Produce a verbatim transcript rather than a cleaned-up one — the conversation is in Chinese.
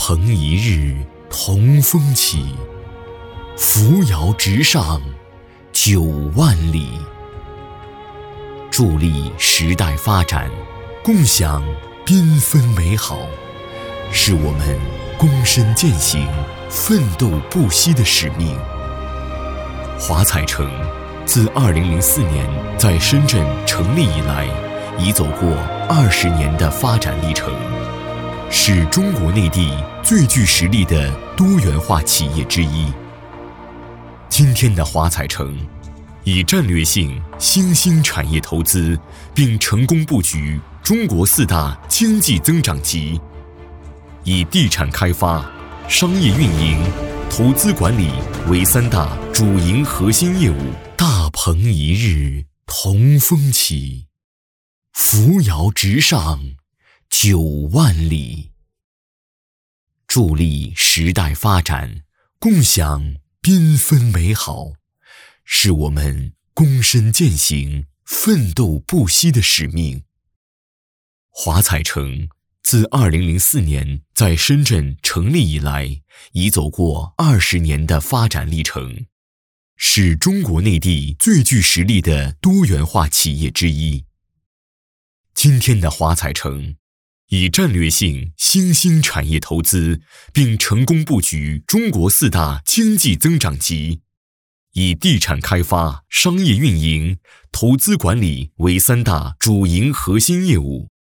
鹏一日同风起，扶摇直上九万里。助力时代发展，共享缤纷美好，是我们躬身践行、奋斗不息的使命。华彩城自二零零四年在深圳成立以来，已走过二十年的发展历程，是中国内地最具实力的多元化企业之一。今天的华彩城以战略性新兴产业投资，并成功布局中国四大经济增长极，以地产开发、商业运营、投资管理为三大主营核心业务。大鹏一日同风起，扶摇直上九万里。助力时代发展，共享缤纷美好，是我们躬身践行、奋斗不息的使命。华彩城自二零零四年在深圳成立以来，已走过二十年的发展历程，是中国内地最具实力的多元化企业之一。今天的华彩城以战略性新兴产业投资，并成功布局中国四大经济增长极，以地产开发、商业运营、投资管理为三大主营核心业务。